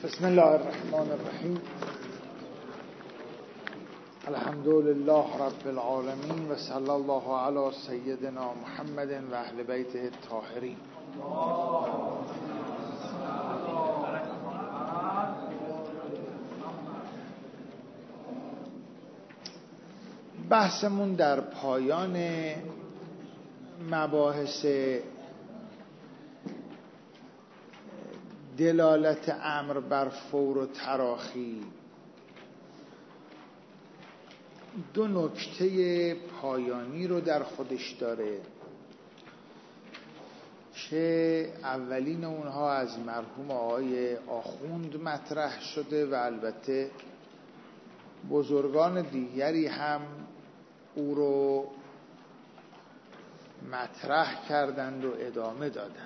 بسم الله الرحمن الرحیم. الحمد لله رب العالمین و صلی الله علی سیدنا محمد و اهل بیته الطاهرین. بحثمون در پایان مباحث دلالت امر بر فور و تراخی دو نکته پایانی رو در خودش داره که اولین اونها از مرحوم آقای آخوند مطرح شده و البته بزرگان دیگری هم او رو مطرح کردند و ادامه دادند.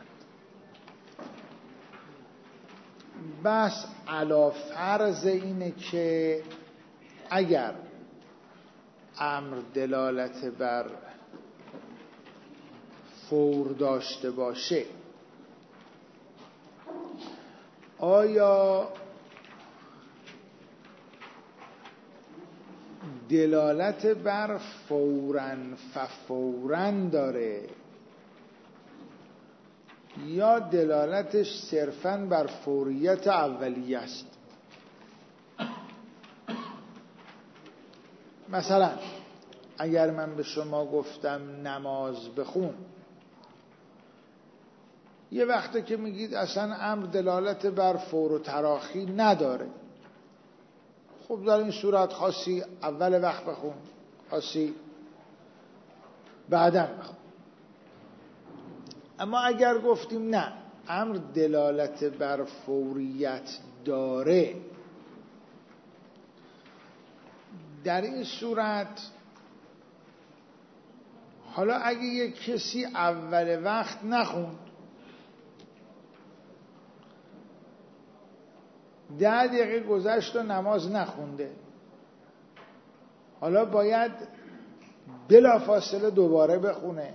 بس علی فرض اینه که اگر امر دلالت بر فور داشته باشه، آیا دلالت بر فوراً فوراً داره یا دلالتش صرفاً بر فوریت اولیه است؟ مثلا اگر من به شما گفتم نماز بخون، یه وقته که میگید اصلا امر دلالت بر فور و تراخی نداره، خب در این صورت خاصی اول وقت بخون، خاصی بعداً بخون. اما اگر گفتیم نه، امر دلالت بر فوریت داره، در این صورت حالا اگه یک کسی اول وقت نخوند، 10 دقیقه گذشت و نماز نخونده، حالا باید بلافاصله دوباره بخونه،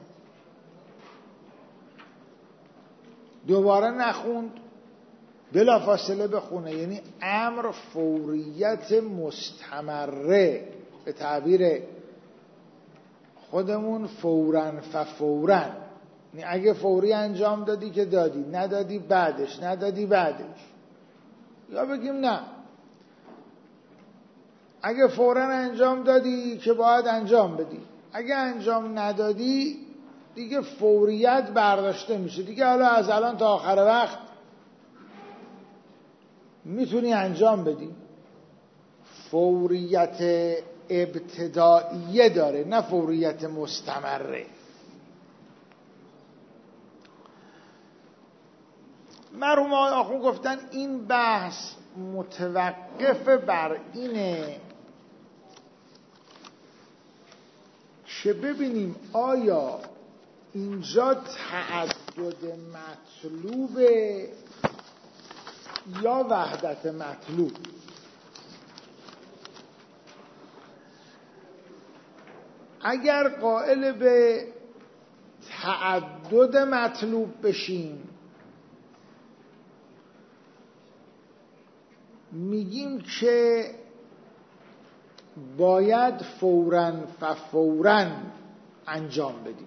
دوباره نخوند بلافاصله بخونه، یعنی امر فوریت مستمره، به تعبیر خودمون فوراً فوراً. یعنی اگه فوری انجام دادی که دادی، ندادی بعدش، ندادی بعدش. یا بگیم نه، اگه فوراً انجام دادی که باید انجام بدی، اگه انجام ندادی دیگه فوریت برداشته میشه، دیگه حالا از الان تا آخر وقت میتونی انجام بدی. فوریت ابتدائیه داره، نه فوریت مستمره. مرحوم آقای آخوند گفتن این بحث متوقف بر اینه که ببینیم آیا اینجا تعدد مطلوب یا وحدت مطلوب. اگر قائل به تعدد مطلوب بشیم، میگیم که باید فوراً فوراً انجام بدیم،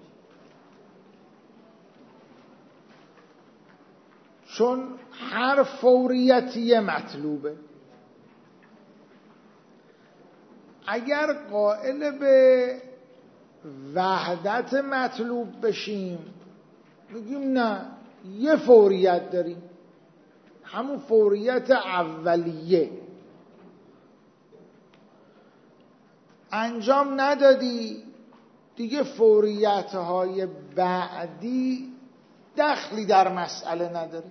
چون هر فوریتی مطلوبه. اگر قائل به وحدت مطلوب بشیم، میگیم نه، یه فوریت داریم، همون فوریت اولیه. انجام ندادی دیگه فوریت های بعدی دخلی در مسئله نداره.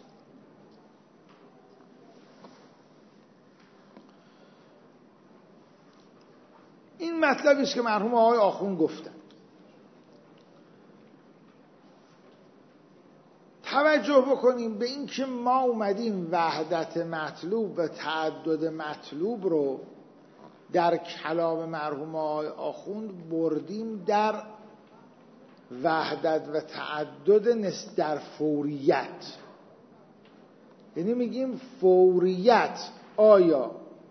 این مطلبی است که مرحوم آقای آخوند گفتند. توجه بکنیم به این که ما اومدیم وحدت مطلوب و تعدد مطلوب رو در کلام مرحوم آقای آخوند بردیم در وحدت و تعدد در فوریت. یعنی میگیم فوریت آیا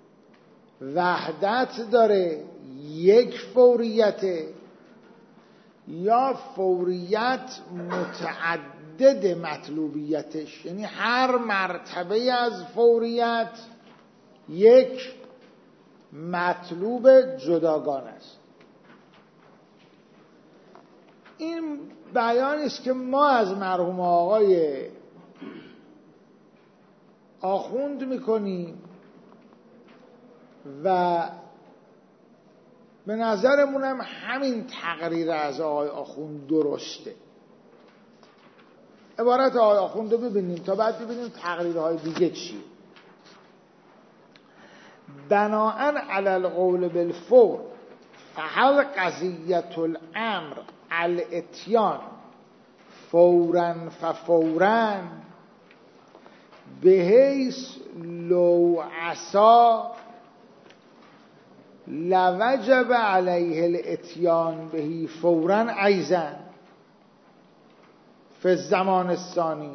وحدت داره، یک فوریته، یا فوریت متعدد مطلوبیتش، یعنی هر مرتبه از فوریت یک مطلوب جداگانه است. این بیانی است که ما از مرحوم آقای آخوند میکنیم و به نظرمونم همین تقریر از آقای آخوند درسته. عبارت آقای آخوند رو ببینیم تا بعد ببینیم تقریرهای دیگه چیه. بناءً علی القول بالفور فهل قضیة الامر الاتیان فوراً ففوراً بحیث لو عصا لوجب علیه الاتیان بهی فوراً ایضاً فی الزمان الثانی.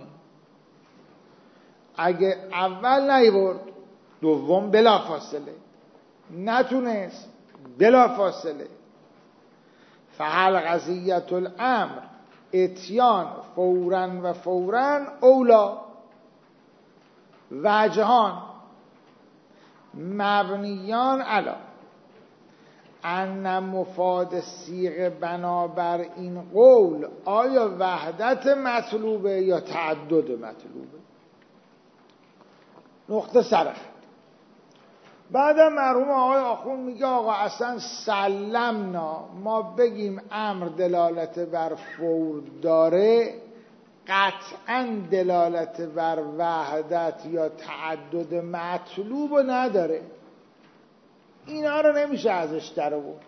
اگه اول نیورد دوم بلا فاصله، نتونست بلا فاصله. فهل قضیة الامر اتیان فوراً و فوراً اولا وجهان مبنیان علی ان مفاد صیغه بنابر این قول آیا وحدت مطلوبه یا تعدد مطلوبه. نقطه سرخ. بعدم مرحوم آقای آخوند میگه آقا اصلا سلمنا ما بگیم امر دلالت بر فور داره قطعا دلالت بر وحدت یا تعدد مطلوب نداره. اینا رو نمیشه ازش در آورد.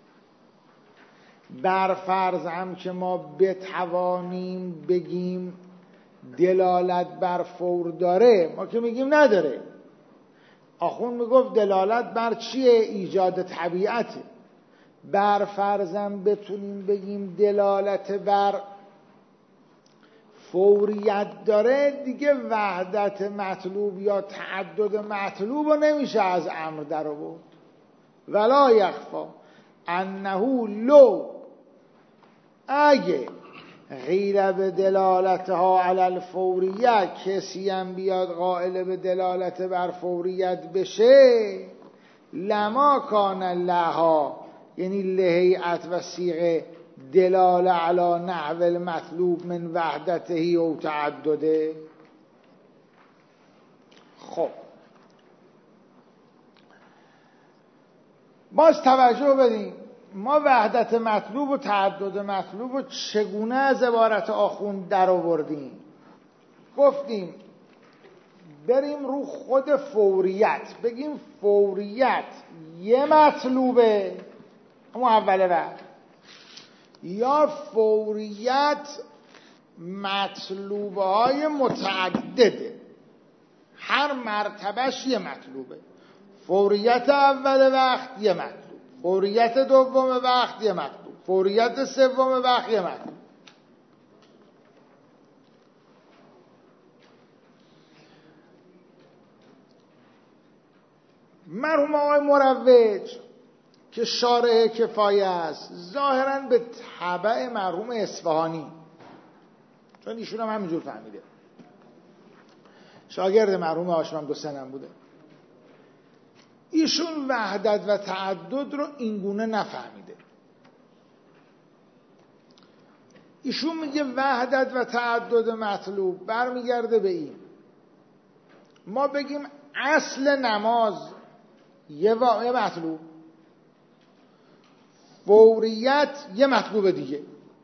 بر فرض هم که ما بتوانیم بگیم دلالت بر فور داره، ما که میگیم نداره. آخوند میگفت دلالت بر چیه؟ ایجاد طبیعته. بر فرضم بتونیم بگیم دلالت بر فوریت داره، دیگه وحدت مطلوب یا تعدد مطلوب رو نمیشه از امر در آورد. ولا یخفا انه لو اگه غیر به دلالتها علی الفوریت کسی هم بیاد قائل به دلالت بر فوریت بشه لما کان لها، یعنی لهیئت و صیغه دلال علی نحو المطلوب من وحدته او تعدده. خب باز توجه بدیم ما وحدت مطلوب و تعدد مطلوب و چگونه از عبارت آخوند در آوردیم. گفتیم بریم رو خود فوریت، بگیم فوریت یه مطلوبه اما اوله بعد، یا فوریت مطلوبه های متعدده، هر مرتبهش یه مطلوبه. فوریت اول وقت یه مطلوب، فوریت دوم وقت یه مطلوب، فوریت سوم وقت یه مطلوب. مرحوم آقای مروج که شارح کفایه است ظاهراً به تبع مرحوم اصفهانی، چون ایشون هم همینجور فهمیده، شاگرد مرحوم هاشم دوسنم بوده، ایشون وحدت و تعدد رو اینگونه نفهمیده. ایشون میگه وحدت و تعدد مطلوب برمیگرده به این ما بگیم اصل نماز یه مطلوب، فوریت یه مطلوب دیگه.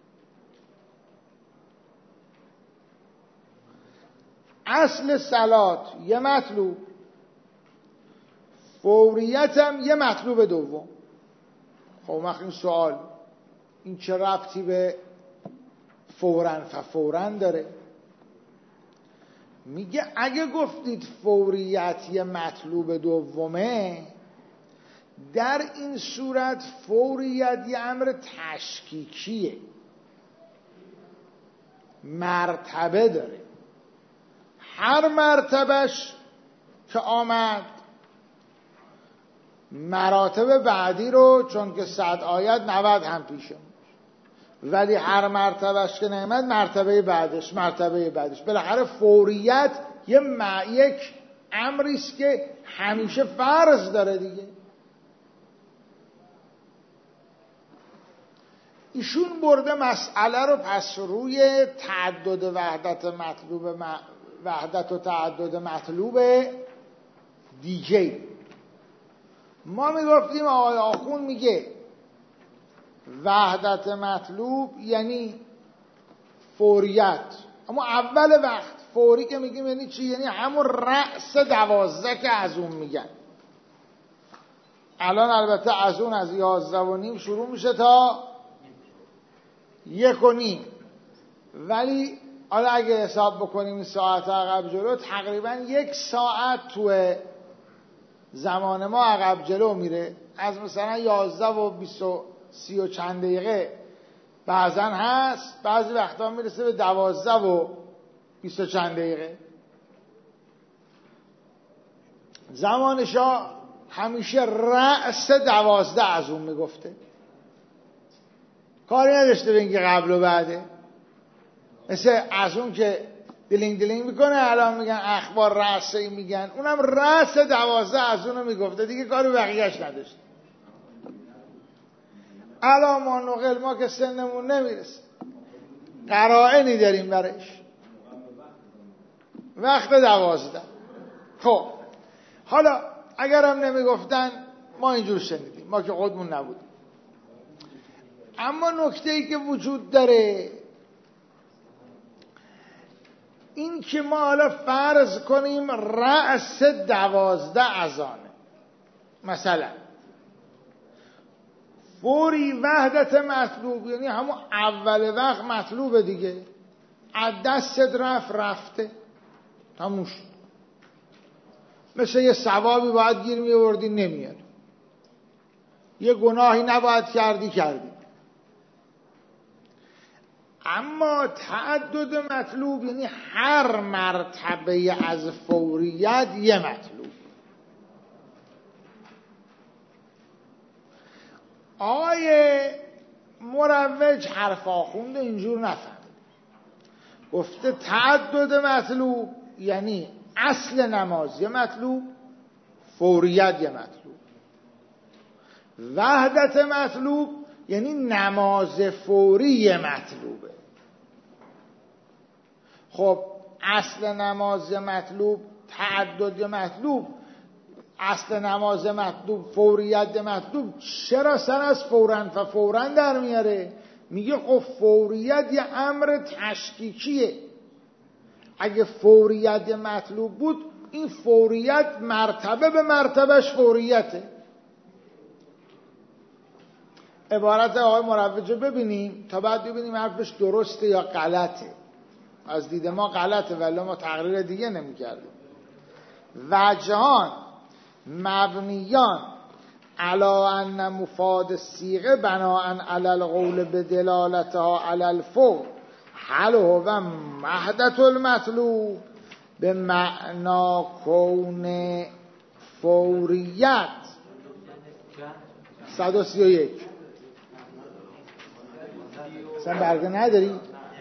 اصل صلات یه مطلوب، فوریت هم یه مطلوب دوم. خب این سوال این چه ربطی به فوراً ففوراً داره؟ میگه اگه گفتید فوریت یه مطلوب دومه، در این صورت فوریت یه امر تشکیکیه، مرتبه داره. هر مرتبهش که آمد مراتب بعدی رو چون که 100 آیت 90 هم پیشه، ولی هر مرتبهش که نمیاد مرتبه بعدش بالاخره فوریت یک امریست که همیشه فرض داره دیگه. ایشون برده مسئله رو پس روی تعدد وحدت و تعدد مطلوب دیگه. ما میگفتیم آقای آخوند میگه وحدت مطلوب یعنی فوریت، اما اول وقت فوری که میگیم یعنی چی؟ یعنی همون رأس 12 که از اون میگن. الان البته از اون از 11:30 شروع میشه تا 1:30، ولی حالا اگه حساب بکنیم این ساعت عقب جلو تقریبا 1 ساعت تو زمان ما عقب جلو میره. از مثلا 11:20 و چند دقیقه بعضا هست، بعضی وقتا میرسه به 12:20 و چند دقیقه. زمان شاه همیشه رأس 12 از اون میگفته، کاری نداشته به اینکه قبل و بعده. مثل از اون که دلینگ میکنه الان میگن اخبار رأسی میگن، اونم رأس 12 از اونو میگفته دیگه، کاری بقیهش نداشته. الان ما نقل ما که سنمون نمیرسه قرائنی داریم برش، وقت 12. خب حالا اگرم نمیگفتن ما اینجور شنیدیم، ما که خودمون نبودیم. اما نکته‌ای که وجود داره این که ما حالا فرض کنیم رأس 12 اذانه، مثلا فوری وحدت مطلوب یعنی همون اول وقت مطلوبه دیگه، از دستت رفته تموم شد. مثل یه ثوابی باید گیر می‌آوردی نمیاد، یه گناهی نباید کردی. اما تعدد مطلوب یعنی هر مرتبه از فوریت یه مطلوب. آقای مروج حرف آخونده اینجور نفهم، گفته تعدد مطلوب یعنی اصل نماز یه مطلوب، فوریت یه مطلوب. وحدت مطلوب یعنی نماز فوری یه مطلوبه. خب اصل نماز مطلوب، تعدد مطلوب، اصل نماز مطلوب، فوریت مطلوب، چرا سر از فوراً در میاره؟ میگه خب فوریت یه امر تشکیکیه. اگه فوریت مطلوب بود این فوریت مرتبه به مرتبهش فوریته. عبارت آقای مروج رو ببینیم تا بعد ببینیم حرفش درسته یا غلطه. از دید ما غلطه ولی ما تقریر دیگه نمی کردیم. وجهان مبنیان علی ان مفاد الصیغه بناء علی القول بدلالتها علی الفور هل هو وحدت المطلوب به معنا کون فوریت. 131 اصلا برگه نداری؟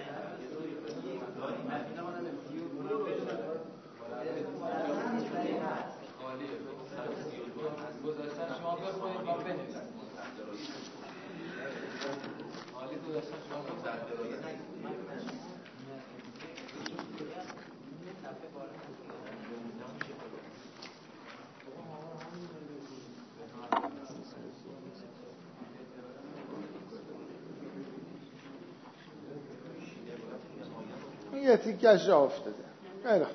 یه تیکش را افتاده. خیلی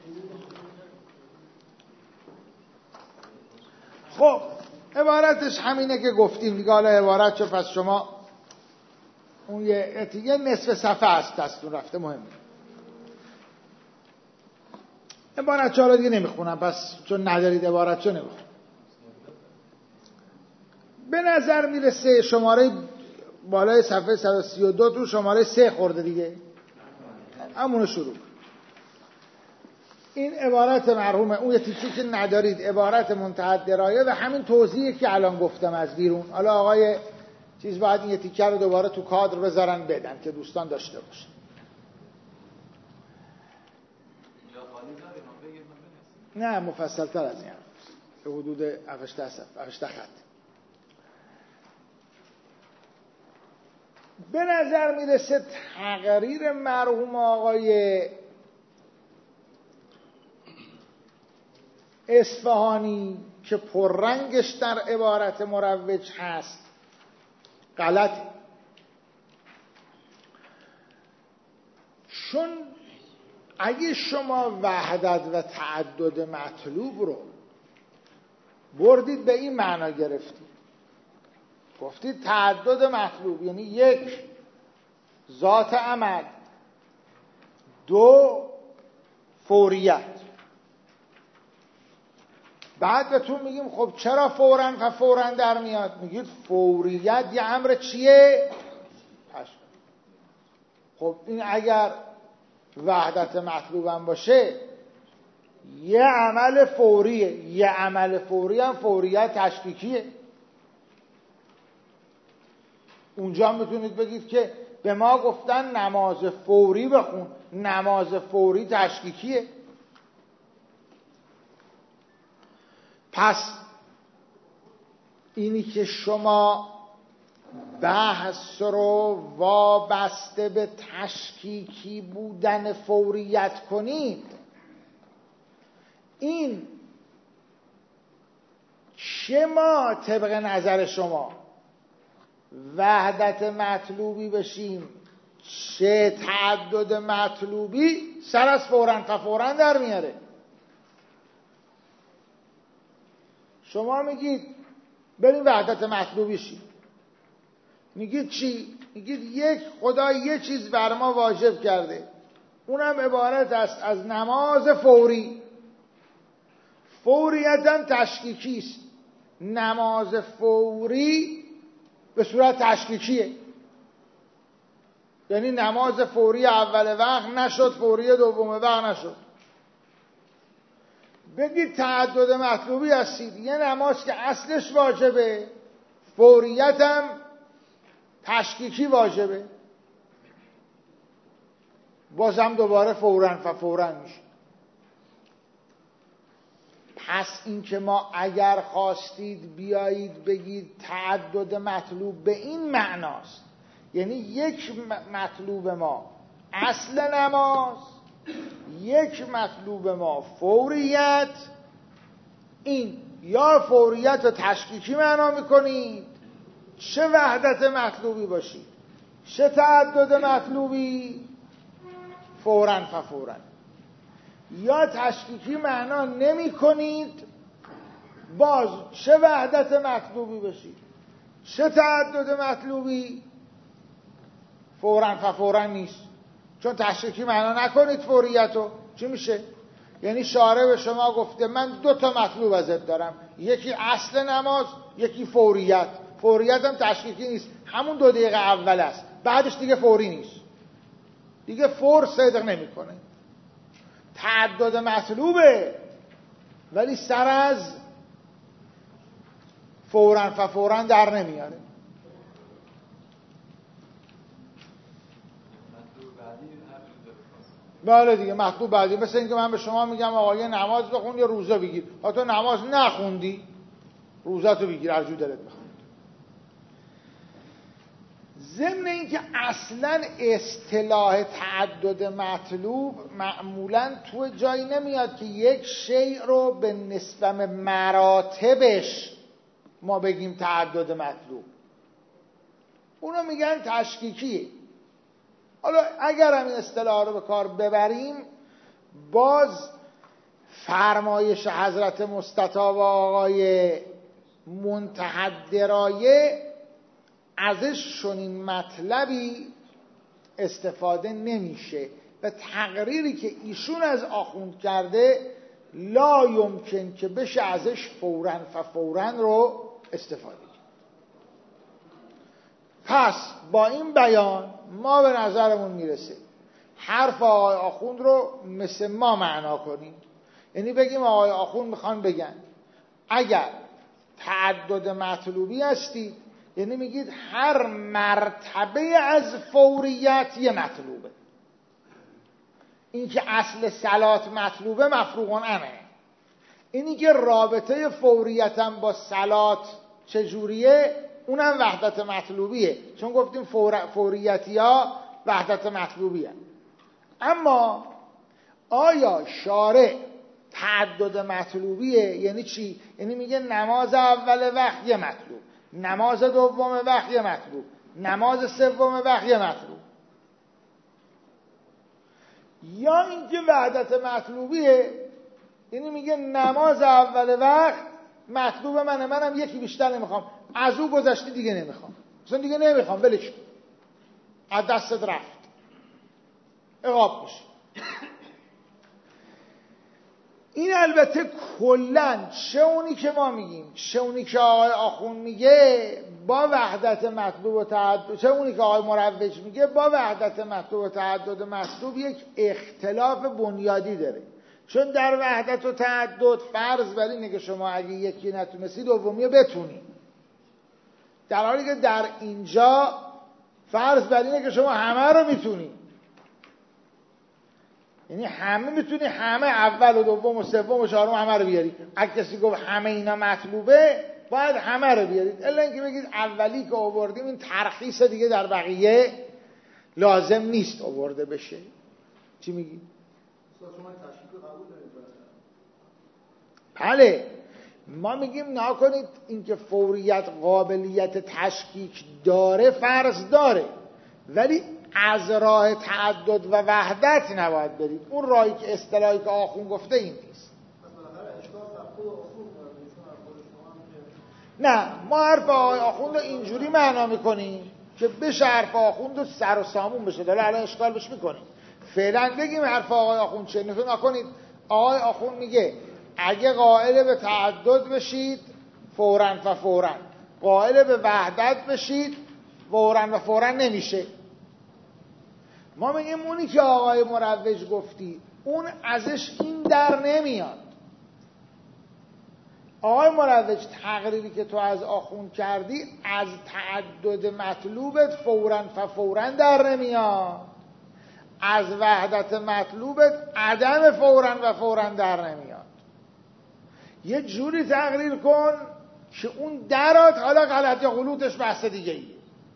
خب عبارتش همینه که گفتیم دیگه. حالا عبارت چه پس شما اون یه تیکه نصف صفحه است دستون رفته، مهمه. عبارت چه حالا دیگه نمیخونم پس چون ندارید عبارت چه نمیخونم. به نظر میرسه شماره بالای صفحه 132 تو شماره 3 خورده دیگه، همونو شروع. این عبارت مرحوم، اون یه تیکه که ندارید، عبارت منتهی درایه و همین توضیحی که الان گفتم از بیرون. حالا آقای چیز باید این یه تیکه رو دوباره تو کادر بذارن بدن که دوستان داشته باشن. نه مفصل تر از این به حدود 7 خط. به نظر میرسه تقریر مرحوم آقای اصفهانی که پررنگش در عبارت مروج هست غلطه، چون اگه شما وحدت و تعدد مطلوب رو بردید به این معنا گرفتید، گفتید تعدد مطلوب یعنی 1 ذات عمل، 2 فوریت، بعد بهتون میگیم خب چرا فوراً در میاد؟ میگید فوریت یه امر چیه؟ خب این اگر وحدت مطلوبم باشه یه عمل فوریه، یه عمل فوری هم فوریت تشکیکیه. اونجا میتونید بگید که به ما گفتن نماز فوری بخون، نماز فوری تشکیکیه. پس اینی که شما بحث رو وابسته به تشکیکی بودن فوریت کنید، این چه ما طبق نظر شما وحدت مطلوبی بشیم چه تعدد مطلوبی سر از فوراً در میاره. شما میگید بریم وحدت مطلوبی شیم، میگید چی؟ میگید یک خدا یه چیز بر ما واجب کرده، اونم عبارت است از نماز فوری. فوریتاً تشکیکی است، نماز فوری به صورت تشکیکیه، یعنی نماز فوری اول وقت نشد، فوری دوم وقت نشد. بگید تعدد مطلوبی هستید، یه نماز که اصلش واجبه فوریت هم تشکیکی واجبه، بازم دوباره فوراً میشه. پس این که ما اگر خواستید بیایید بگید تعدد مطلوب به این معناست، یعنی یک مطلوب ما اصل نماز، یک مطلوب ما فوریت، این یا فوریت رو تشکیکی معنا میکنید چه وحدت مطلوبی باشید چه تعدد مطلوبی فوراً، یا تشکیکی معنا نمی کنید باز چه وحدت مطلوبی باشید چه تعدد مطلوبی فوراً نیست، چون تشکیکی معنا نکنید فوریتو چی میشه؟ یعنی شارع به شما گفته من 2 مطلوب ازت دارم، یکی اصل نماز یکی فوریت هم تشکیکی نیست، همون 2 دقیقه اول است، بعدش دیگه فوری نیست، دیگه فور صدق نمیکنه. تعدد مطلوبه ولی سر از فوراً در نمیاره. بله دیگه مطلوب بعدی، مثل اینکه من به شما میگم آقا یه نماز بخون یا روزه بگیر، تو نماز نخوندی روزه تو بگیر ارجو دلت بخون. ضمن اینکه اصلا اصطلاح تعدد مطلوب معمولا تو جایی نمیاد که یک شیء رو به نسبت مراتبش ما بگیم تعدد مطلوب، اونو میگن تشکیکی. حالا اگر هم این اصطلاح رو به کار ببریم باز فرمایش حضرت مستطاب آقای منتهی درایه ازش چنین مطلبی استفاده نمیشه و تقریری که ایشون از آخوند کرده لا یمکن که بشه ازش فوراً رو استفاده کرد. پس با این بیان ما به نظرمون میرسه حرف آقای آخوند رو مثل ما معنا کنیم. یعنی بگیم آقای آخوند میخوان بگن اگر تعدد مطلوبی هستید، یعنی میگید هر مرتبه از فوریت یه مطلوبه. این که اصل صلات مطلوبه مفروغ عنه. اینی که رابطه فوریتم با صلات چجوریه، اونم وحدت مطلوبیه، چون گفتیم فوریتی ها وحدت مطلوبیه. اما آیا شارع تعدد مطلوبیه یعنی چی؟ یعنی میگه نماز اول وقت یه مطلوب، نماز دوم وقت یه مطلوب، نماز سوم وقت یه مطلوب، یا اینکه وحدت مطلوبیه یعنی میگه نماز اول وقت مطلوب منم یکی بیشتر نمیخوام، از او گذشتی دیگه نمیخوام، اصلا دیگه نمیخوام، ولش کن، از دستت رفت، عقاب میشه. این البته کلن چه اونی که ما میگیم چه اونی که آقای آخوند میگه با وحدت مطلوب و تعدد، چه اونی که آقای مروج میگه با وحدت مطلوب و تعدد مطلوب یک اختلاف بنیادی داره. چون در وحدت و تعدد فرض بر اینه که شما اگه یکی نتونستی دومی بتونی، در حالی که در اینجا فرض بر اینه که شما همه رو میتونی، یعنی همه میتونی، همه اول و دوم و سوم و چهارم همه رو بیاری. اگه کسی گفت همه اینا مطلوبه باید همه رو بیارید، الا اینکه بگید اولی که آوردیم این ترخیص دیگه در بقیه لازم نیست آورده بشه. چی میگی؟ شما تشکیک قبول دارید؟ بله، ما میگیم نکنید اینکه فوریت قابلیت تشکیک داره فرض داره، ولی از راه تعدد و وحدت نباید برید. اون راهی که اصطلاحی که آخوند گفته این نیست. نه، ما حرف آخوند رو اینجوری معنا میکنیم که بشه حرف آخوند رو سر و سامون بشه، داره الان اشکال بش میکنیم. فعلا بگیم حرف آقای آخوند چه نکنید. آقای آخوند میگه اگه قائل به تعدد بشید فوراً و فوراً، قائل به وحدت بشید فوراً و فوراً نمیشه. ما میگیم اونی که آقای مروج گفتی اون ازش این در نمیاد. آقای مروج تقریری که تو از آخوند کردی از تعدد مطلوبت فوراً و فوراً در نمیاد، از وحدت مطلوبت عدم فوراً و فوراً در نمیاد. یه جوری تقریر کن که اون درات، حالا غلط یا غلوطش بحث دیگه ای.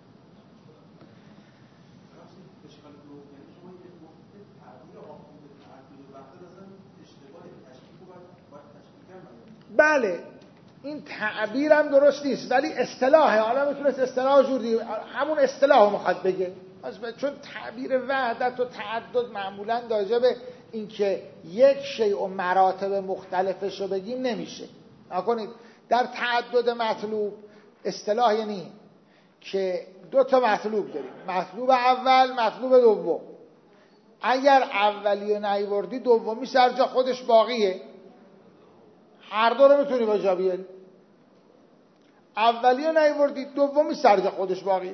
بله، این تعبیرم درست نیست ولی اصطلاحه. حالا میتونست اصطلاح جوری همون اصطلاحو میخواد بگه، چون تعبیر وحدت و تعدد معمولا راجع به اینکه یک شیء و مراتب مختلفش رو بگیم نمیشه. نکنید در تعدد مطلوب اصطلاح یعنی که دو تا مطلوب داریم، مطلوب اول، مطلوب دوم. اگر اولی رو نیاوردی دومی سر جا خودش باقیه، هر دو رو میتونی با جا بیاری. اولی رو نیاوردی دومی سر جا خودش باقیه.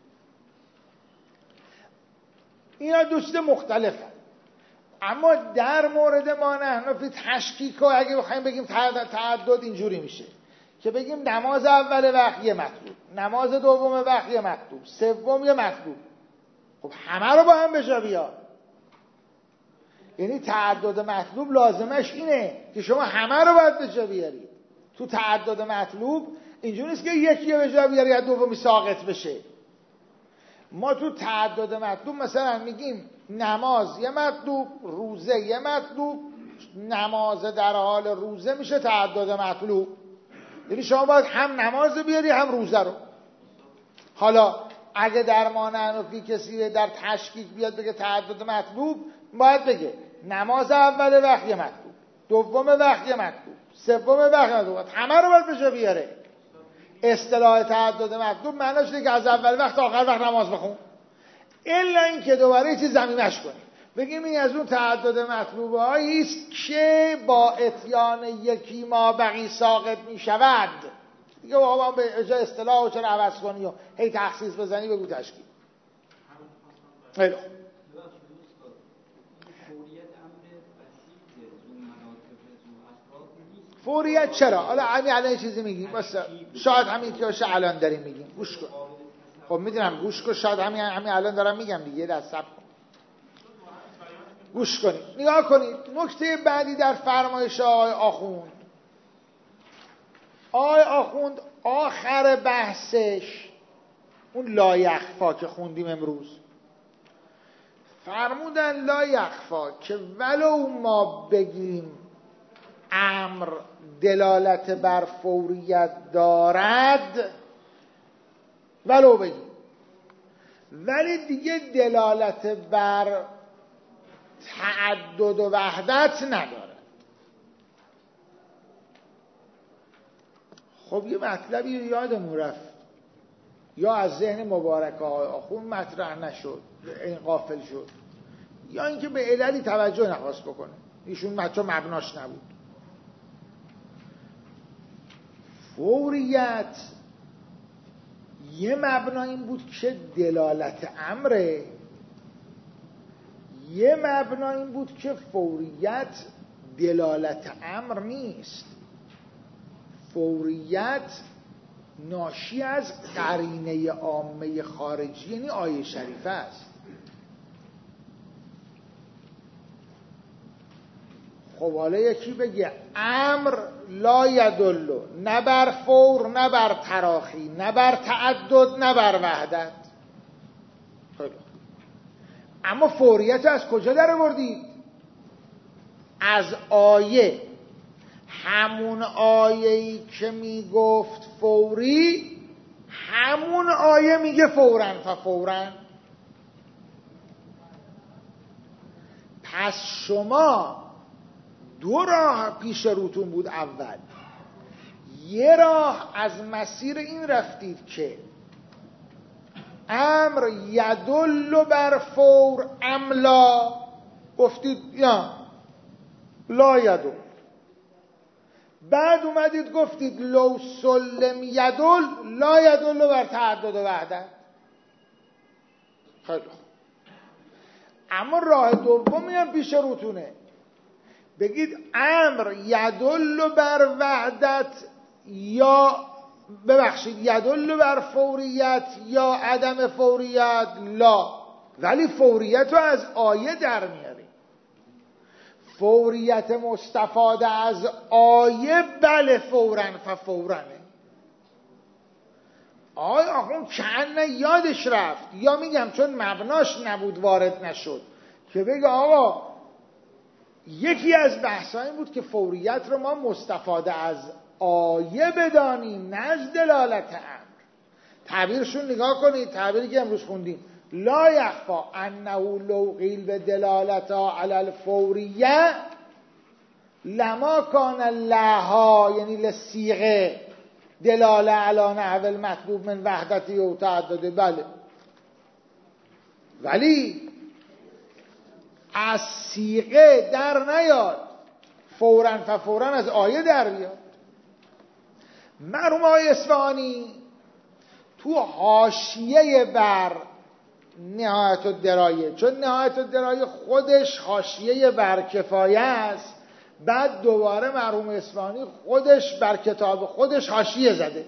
اینا دو چیز مختلفه. اما در مورد ما نحنفی تشکیک رو اگه بخوایم بگیم تعدد اینجوری میشه که بگیم نماز اول وقت یه مطلوب، نماز دوم وقت یه مطلوب، سوم یه مطلوب. خب همه رو با هم به جا بیار. یعنی تعدد مطلوب لازمش اینه که شما همه رو باید به جا بیارید. تو تعدد مطلوب اینجوری نیست که یکی رو به جا بیاری یا دومی ساقط بشه. ما تو تعدد مطلوب مثلا میگیم نماز یه مطلوب، روزه یه مطلوب، نماز در حال روزه میشه تعدد مطلوب. یعنی شما باید هم نماز بیاری هم روزه رو. حالا اگه در ما نحنفی کسی در تشکیک بیاد بگه تعدد مطلوب، باید بگه نماز اول وقت یه مطلوب، دوم وقت یه مطلوب، سوم وقت یه مطلوب، همه رو باید به جا بیاره. اصطلاح تعدد مطلوب معناش اینه که از اول وقت تا آخر وقت نماز بخون، الا اینکه دوباره چیز زمینش کنیم بگیم این از اون تعدد مطلوبه هایی است که با اتیان یکی ما بقی ساقط می شود. دیگه بابا به اجازه اصطلاح و چرا عوض کنی و هی تخصیص بزنی بگو تشکیل. فوریت چرا؟ حالا همین الان چیزی میگیم واسه شاید همین که باشه الان داریم میگیم. گوش کن. خب میدونم گوش کن، شاید همین الان دارم میگم دیگه، دست صبر کن. گوش کنید. نگاه کنید. نکته بعدی در فرمایش آقای آخوند. آقای آخوند آخر بحثش اون لا یخفا که خوندیم امروز فرمودن لا یخفا که ولو ما بگیم امر دلالت بر فوریت دارد، ولو بگیم، ولی دیگه دلالت بر تعدد و وحدت نداره. خب یه مطلبی یادمون رفت یا از ذهن مبارک آقای آخوند مطرح نشد، این غافل شد، یا اینکه به عللی توجه نخواست بکنه، ایشون چون مبناش نبود. فوریت یه مبنا این بود که دلالت امره، یه مبنا این بود که فوریت دلالت امر نیست. فوریت ناشی از قرینه عامه خارجی یعنی آیه شریفه است. خب حالا یکی بگه امر لا یدل نه بر فور نه بر تراخی نه بر تعدد نه بر وحدت. خیلی. اما فوریت از کجا در آوردید؟ از آیه. همون آیه‌ای که میگفت فوری همون آیه میگه فوراً فوراً. پس شما دو راه پیش روتون بود. اول یه راه از مسیر این رفتید که امر یدل بر فور املا، گفتید یا لا یدل. بعد اومدید گفتید لو سلم یدل لا یدل بر تعدد و وحدت. خیلی خوب. اما راه دومی هم پیش روتونه، بگید امر یدل بر وحدت یا ببخشید یدل بر فوریت یا عدم فوریت لا، ولی فوریت رو از آیه در میاریم. فوریت مستفاده از آیه بله فوراً فورانه. آخون کنه یادش رفت، یا میگم چون مبناش نبود وارد نشد که بگه آقا یکی از بحثا این بود که فوریت رو ما مستفاده از آیه بدانیم نه از دلالت امر. تعبیرشون نگاه کنید، تعبیری که امروز خوندیم لا یخفا انه لو قیل به دلالتا علی الفوریه لما کان لها یعنی لصیغه دلاله علی نحو المطلوب من وحدتی و تعدد. بله، ولی از صیغه در نیاد، فوراً فوراً از آیه در بیاد. مرحوم آقای اصفهانی تو حاشیه بر نهایت الدرایه، چون نهایت الدرایه خودش حاشیه بر کفایه است، بعد دوباره مرحوم اصفهانی خودش بر کتاب خودش حاشیه زده.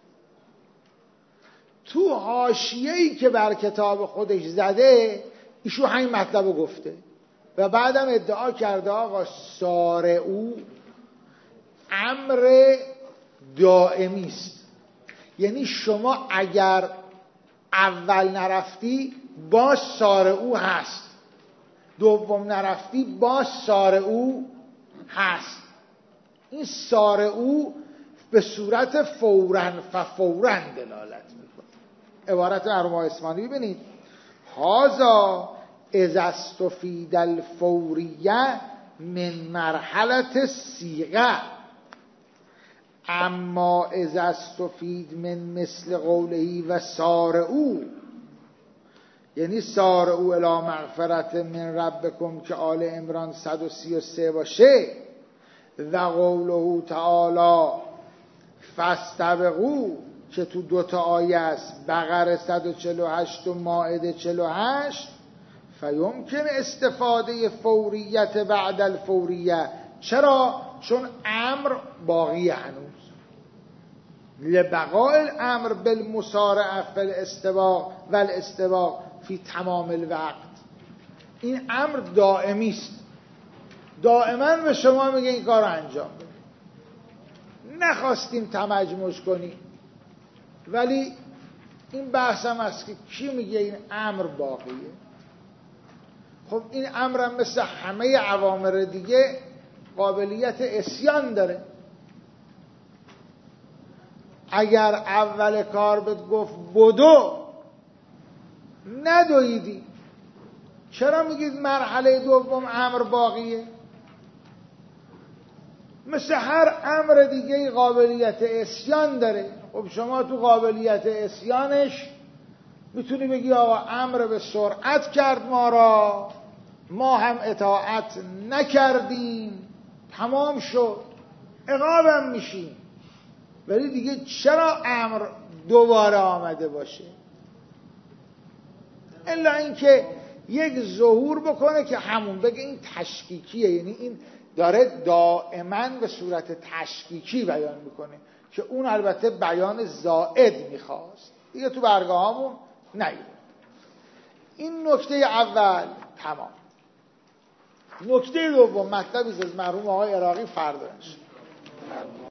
تو حاشیه‌ای که بر کتاب خودش زده ایشون همین مطلب رو گفته و بعدم ادعا کرده آقا سارعو امر دائمی است، یعنی شما اگر اول نرفتی باز سارعو هست، دوم نرفتی باز سارعو هست. این سارعو به صورت فوراً فوراً دلالت میکنه. عبارت مرحوم اصفهانی ببینید هذا اذا استفید الفوریه من مرحلة الصیغه اما اذا استفید من مثل قوله و سارعو، یعنی سارعو الی مغفرت من ربکم که آل عمران 133 باشه و قوله تعالی فاستبقوا که تو دوتا آیه است، بقره 148 و مائده 48، فیمکن استفاده فوریت بعد الفوریه. چرا؟ چون امر باقی هنوز، لبقاء الامر بالمسارعه فی الاستواء و الاستواء فی تمام الوقت. این امر دائمی است، دائما به شما میگه این کار رو انجام بده. نخواستیم تمجمش کنیم، ولی این بحث هم هست که کی میگه این امر باقیه. خب این امر هم مثل همه اوامر دیگه قابلیت عصیان داره. اگر اول کار بهت گفت بدو ندویدی، چرا میگید مرحله دوم امر باقیه؟ مثل هر امر دیگه قابلیت عصیان داره. خب شما تو قابلیت عصیانش میتونی بگی آقا امر به سرعت کرد ما را، ما هم اطاعت نکردیم، تمام شد، عقابم میشیم. ولی دیگه چرا امر دوباره آمده باشه؟ الا اینکه یک ظهور بکنه که همون بگه این تشکیکیه، یعنی این داره دائما به صورت تشکیکی بیان میکنه که اون البته بیان زائد میخواست، دیگه تو برگاهامون نیست. این نکته اول تمام. نکته دوم مطلبی از مرحوم آقای عراقی فردا